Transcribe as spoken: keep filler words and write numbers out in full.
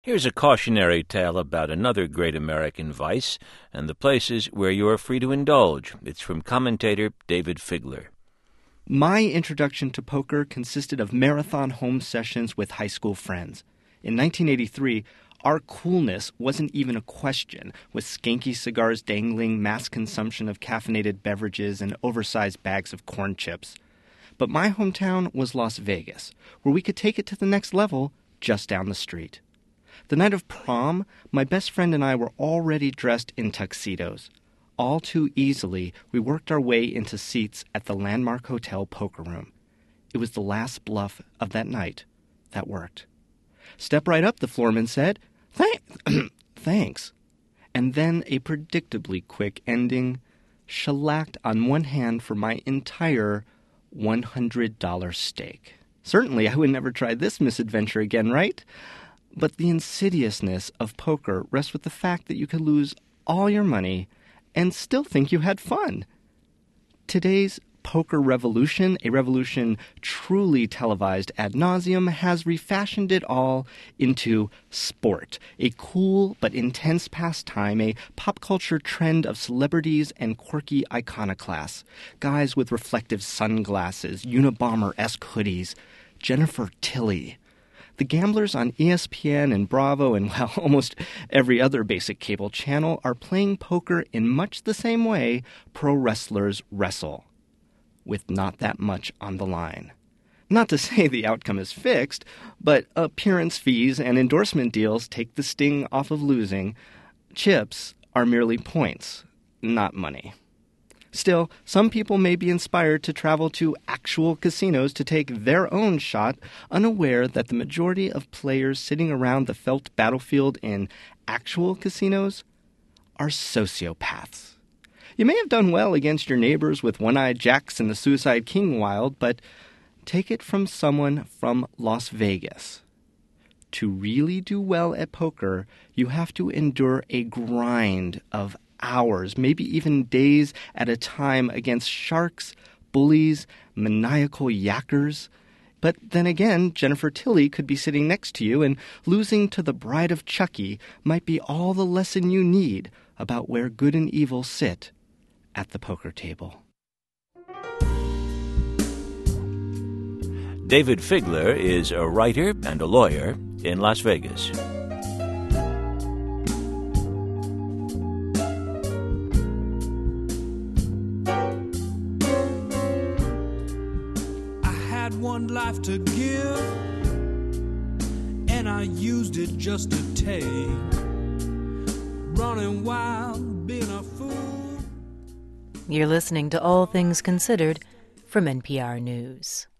Here's a cautionary tale about another great American vice and the places where you are free to indulge. It's from commentator David Figler. My introduction to poker consisted of marathon home sessions with high school friends. In nineteen eighty-three, our coolness wasn't even a question, with skanky cigars dangling, mass consumption of caffeinated beverages, and oversized bags of corn chips. But my hometown was Las Vegas, where we could take it to the next level just down the street. The night of prom, my best friend and I were already dressed in tuxedos. All too easily, we worked our way into seats at the Landmark Hotel poker room. It was the last bluff of that night that worked. "Step right up," the floorman said. Thank- Thanks. And then a predictably quick ending, shellacked on one hand for my entire one hundred dollars stake. Certainly, I would never try this misadventure again, right? But the insidiousness of poker rests with the fact that you could lose all your money and still think you had fun. Today's poker revolution, a revolution truly televised ad nauseum, has refashioned it all into sport, a cool but intense pastime, a pop culture trend of celebrities and quirky iconoclasts, guys with reflective sunglasses, Unabomber-esque hoodies, Jennifer Tilly. The gamblers on E S P N and Bravo and, well, almost every other basic cable channel are playing poker in much the same way pro wrestlers wrestle, with not that much on the line. Not to say the outcome is fixed, but appearance fees and endorsement deals take the sting off of losing. Chips are merely points, not money. Still, some people may be inspired to travel to actual casinos to take their own shot, unaware that the majority of players sitting around the felt battlefield in actual casinos are sociopaths. You may have done well against your neighbors with One-Eyed Jacks and the Suicide King Wild, but take it from someone from Las Vegas. To really do well at poker, you have to endure a grind of hours, maybe even days at a time against sharks, bullies, maniacal yackers. But then again, Jennifer Tilly could be sitting next to you, and losing to the Bride of Chucky might be all the lesson you need about where good and evil sit at the poker table. David Figler is a writer and a lawyer in Las Vegas. One life to give, and I used it just to take, running wild, being a fool. You're listening to All Things Considered from N P R News.